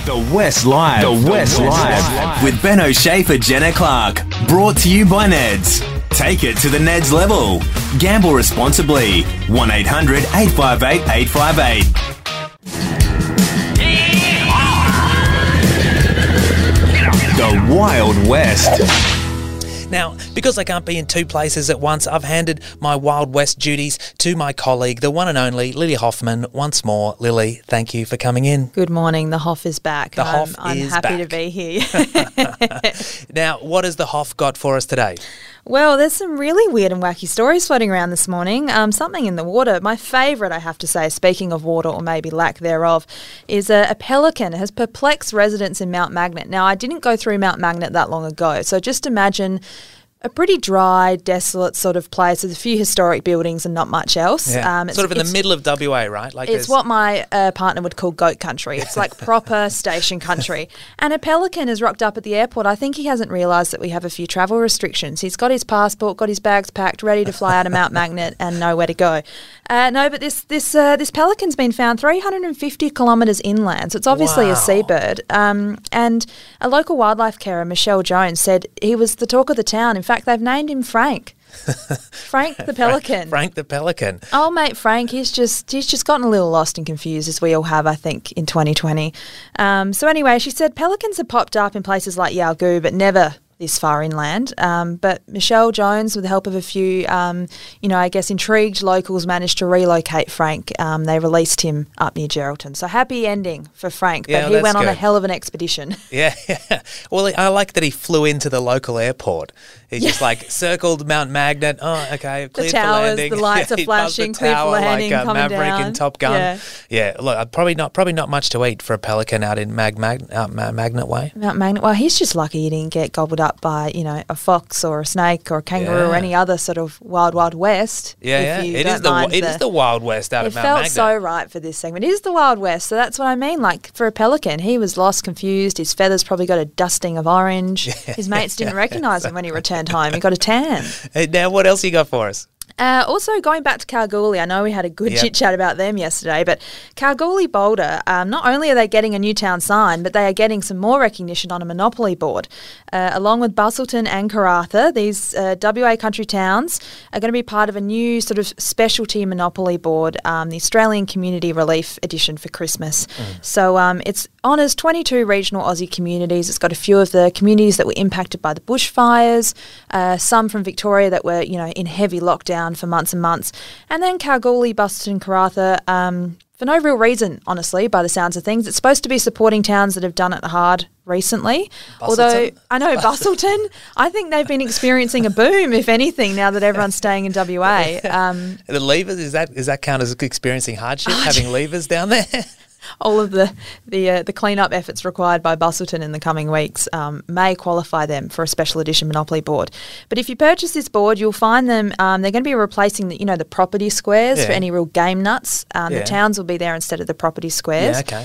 The West Live. The West Live. With Ben O'Shea for Jenna Clark. Brought to you by Neds. Take it to the Neds level. Gamble responsibly. 1-800 858 858. The Wild West. Now, because I can't be in two places at once, I've handed my Wild West duties to my colleague, the one and only Lily Hoffman. Once more, Lily, thank you for coming in. Good morning. The Hoff is back. I'm happy to be here. Now, what has the Hoff got for us today? Well, there's some really weird and wacky stories floating around this morning. Something in the water. My favourite, I have to say, speaking of water or maybe lack thereof, is a pelican has perplexed residents in Mount Magnet. Now, I didn't go through Mount Magnet that long ago, so just imagine a pretty dry, desolate sort of place with a few historic buildings and not much else. Yeah. Sort of in the middle of WA, right? Like it's what my partner would call goat country. It's like proper station country. And a pelican has rocked up at the airport. I think he hasn't realised that we have a few travel restrictions. He's got his passport, got his bags packed, ready to fly out of Mount Magnet and nowhere to go. No, but this pelican's been found 350 kilometres inland, so it's obviously a seabird. And a local wildlife carer, Michelle Jones, said he was the talk of the town. In fact, they've named him Frank. Frank the pelican. Frank the pelican. Oh, mate, Frank, he's just gotten a little lost and confused, as we all have, I think, in 2020. So anyway, she said pelicans have popped up in places like Yalgoo, but never this far inland. But Michelle Jones, with the help of a few, I guess intrigued locals, managed to relocate Frank. They released him up near Geraldton. So happy ending for Frank, but he went on a hell of an expedition. Yeah. Well, I like that he flew into the local airport. He just circled Mount Magnet. Oh, okay, cleared the towers, for landing. The lights are flashing, cleared for landing, coming Maverick down. and Top Gun. Yeah. Look, probably not much to eat for a pelican out in Magnet Way. Mount Magnet. Well, he's just lucky he didn't get gobbled up by a fox or a snake or a kangaroo or any other sort of wild west. Yeah. It is the Wild West out of Mount Magnet. It felt so right for this segment. It is the Wild West, so that's what I mean. Like for a pelican, he was lost, confused. His feathers probably got a dusting of orange. His mates didn't recognise him when he returned home. He got a tan. Now, what else you got for us? Also, going back to Kalgoorlie, I know we had a good chit-chat about them yesterday, but Kalgoorlie Boulder, not only are they getting a new town sign, but they are getting some more recognition on a monopoly board. Along with Busselton and Karratha, these WA country towns are going to be part of a new sort of specialty monopoly board, the Australian Community Relief Edition for Christmas. So it's honours 22 regional Aussie communities. It's got a few of the communities that were impacted by the bushfires, some from Victoria that were, in heavy lockdown for months and months, and then Kalgoorlie, Busselton, Karratha, for no real reason, honestly, by the sounds of things. It's supposed to be supporting towns that have done it hard recently. Busselton? Although, I know, Busselton, I think they've been experiencing a boom, if anything, now that everyone's staying in WA. The levers, is that count as experiencing hardship, having levers down there? All of the clean-up efforts required by Busselton in the coming weeks may qualify them for a special edition Monopoly board. But if you purchase this board, you'll find them, they're going to be replacing the property squares for any real game nuts. The towns will be there instead of the property squares. Yeah, okay.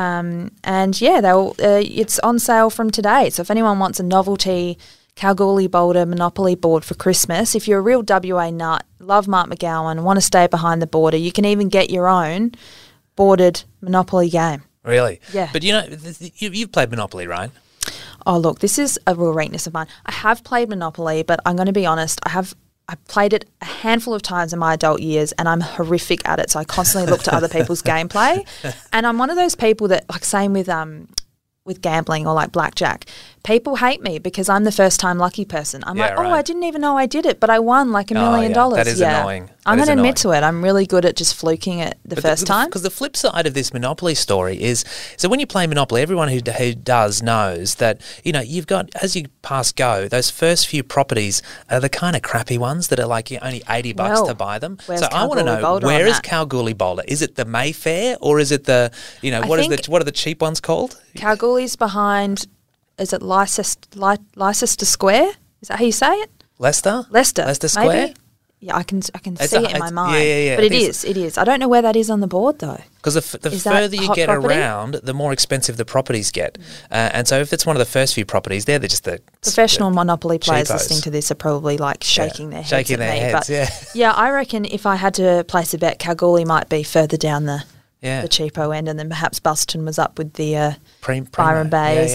It's on sale from today. So if anyone wants a novelty Kalgoorlie Boulder Monopoly board for Christmas, if you're a real WA nut, love Mark McGowan, want to stay behind the border, you can even get your own boarded Monopoly game. Really? Yeah. But you've played Monopoly, right? Oh, look, this is a real weakness of mine. I have played Monopoly, but I'm going to be honest, I've played it a handful of times in my adult years and I'm horrific at it, so I constantly look to other people's gameplay. And I'm one of those people that, same with gambling or like blackjack, people hate me because I'm the first time lucky person. I'm I didn't even know I did it, but I won $1 million. That is annoying. I'm going to admit to it. I'm really good at just fluking it the first time. Because the flip side of this Monopoly story is, so when you play Monopoly, everyone who does knows that, you've got, as you pass go, those first few properties are the kind of crappy ones that are only $80 to buy them. So I want to know, where is Kalgoorlie Boulder? Is it the Mayfair or is it the, what are the cheap ones called? Kalgoorlie's behind, is it Leicester Square? Is that how you say it? Leicester Square? Maybe? Yeah, I can see it in my mind. Yeah. But it is. I don't know where that is on the board though. Because the further you get around, the more expensive the properties get. And so if it's one of the first few properties, they're just the professional Monopoly players cheapos. Listening to this are probably shaking their heads. Shaking their heads, But I reckon if I had to place a bet, Kalgoorlie might be further down the the cheapo end, and then perhaps Buston was up with the Byron Primo. Bays.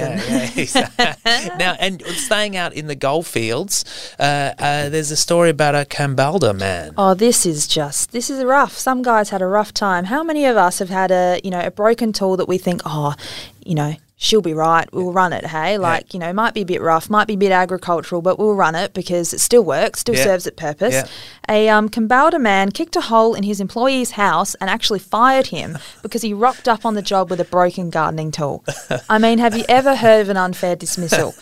Now, and staying out in the goldfields, there's a story about a Kambalda man. Oh, this is rough. Some guys had a rough time. How many of us have had a broken tool that we think, she'll be right, we'll run it, hey? Like, might be a bit rough, might be a bit agricultural, but we'll run it because it still works, still serves its purpose. Yeah. A Kambalda man kicked a hole in his employee's house and actually fired him because he rocked up on the job with a broken gardening tool. I mean, have you ever heard of an unfair dismissal?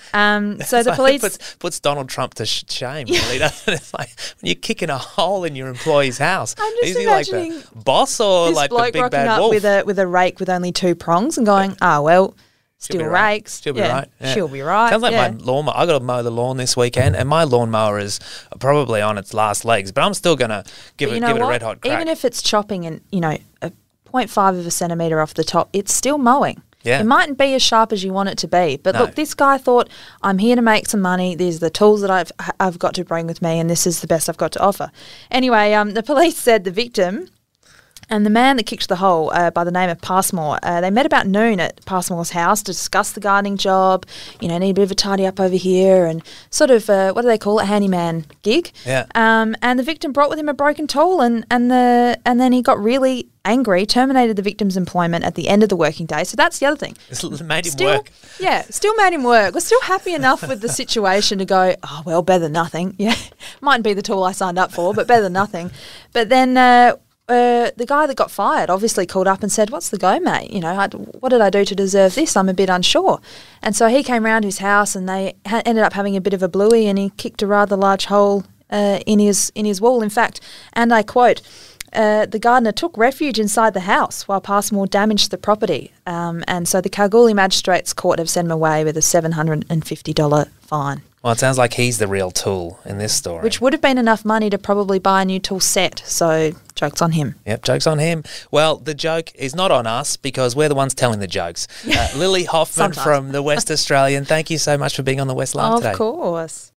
So the police puts Donald Trump to shame, really, doesn't it? It's like when you're kicking a hole in your employee's house. I'm just Is he imagining like the boss or this like the bloke big rocking bad up wolf? with a rake with only 2 prongs and going, still rakes. She'll be right. Yeah. She'll be right. Sounds like my lawnmower. I got to mow the lawn this weekend, and my lawnmower is probably on its last legs, but I'm still going to give it a red hot crack. Even if it's chopping and, a 0.5 of a centimetre off the top, it's still mowing. Yeah. It mightn't be as sharp as you want it to be. But look, this guy thought, I'm here to make some money. These are the tools that I've got to bring with me, and this is the best I've got to offer. Anyway, the police said the victim and the man that kicked the hole, by the name of Passmore, they met about noon at Passmore's house to discuss the gardening job, need a bit of a tidy up over here, and sort of, what do they call it, handyman gig. Yeah. And the victim brought with him a broken tool, and then he got really angry, terminated the victim's employment at the end of the working day. So that's the other thing. It's made him work. Yeah, still made him work. We're still happy enough with the situation to go, better than nothing. Yeah, mightn't be the tool I signed up for, but better than nothing. But then the guy that got fired obviously called up and said, what's the go, mate? What did I do to deserve this? I'm a bit unsure. And so he came round to his house and they ended up having a bit of a bluey, and he kicked a rather large hole in his wall. In fact, and I quote, the gardener took refuge inside the house while Passmore damaged the property. And so the Kalgoorlie Magistrates Court have sent him away with a $750 fine. Well, it sounds like he's the real tool in this story. Which would have been enough money to probably buy a new tool set. So, joke's on him. Yep, joke's on him. Well, the joke is not on us because we're the ones telling the jokes. Lily Hoffman from the West Australian, thank you so much for being on the West Laugh today. Of course.